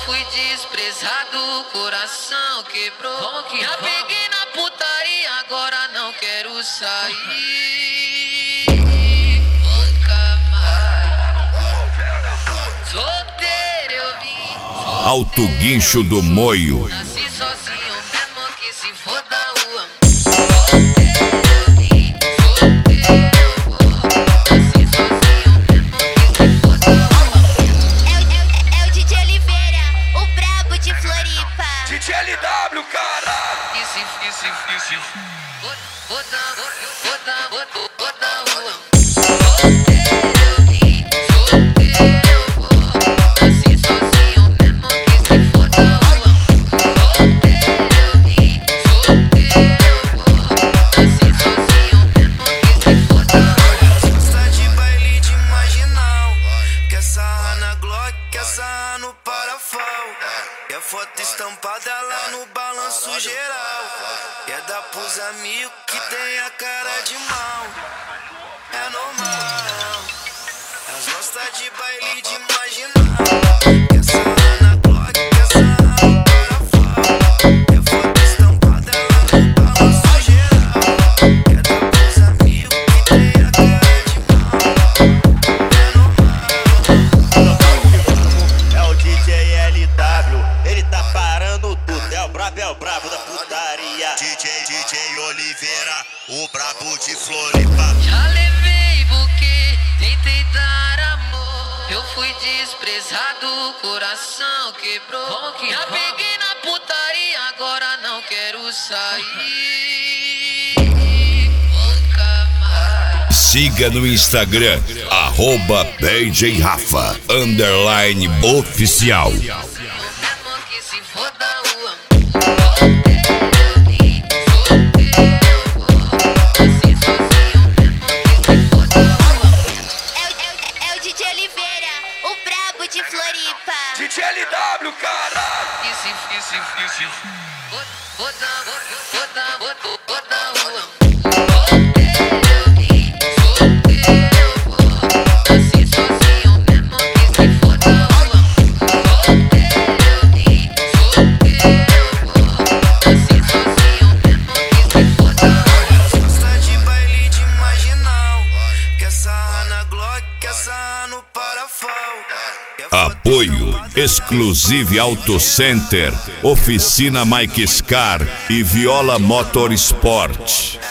fui desprezado, coração quebrou. Já peguei na putaria, agora não quero sair. Nunca mais. Solteiro eu vim. Alto Guincho do Moio. Nasci sozinho mesmo que se foda o amor. LW, cara! Gosta de baile de marginal, quer sarrar na Glock, quer sarrar no parafal. Quer foto estampada lá no balanço geral. Quer dar pros amigos que tem a cara de mal. É normal. Elas gostam de baile de marginal. Quer sarrar na Glock, quer sarrar no parafal. Quer foto estampada lá no balanço geral. Quer dar pros amigos que tem a cara de mal. É normal. É o DJ LW, ele tá parando tudo, é o brabo da putaria. DJ Oliveira, o brabo de Floripa. Já levei buquê, tentei dar amor. Eu fui desprezado, coração quebrou. Já peguei na putaria, agora não quero sair. Nunca mais. Siga no Instagram, @PJRafa_oficial. Mesmo que se foda o amor. É o DJ Oliveira, o brabo de Floripa. DJ LW, cara! Gosta de baile de marginal, quer sarrar na Glock, quer sarrar no parafal. Apoio Exclusive Auto Center, Oficina Mike Scar e Viola Motorsport.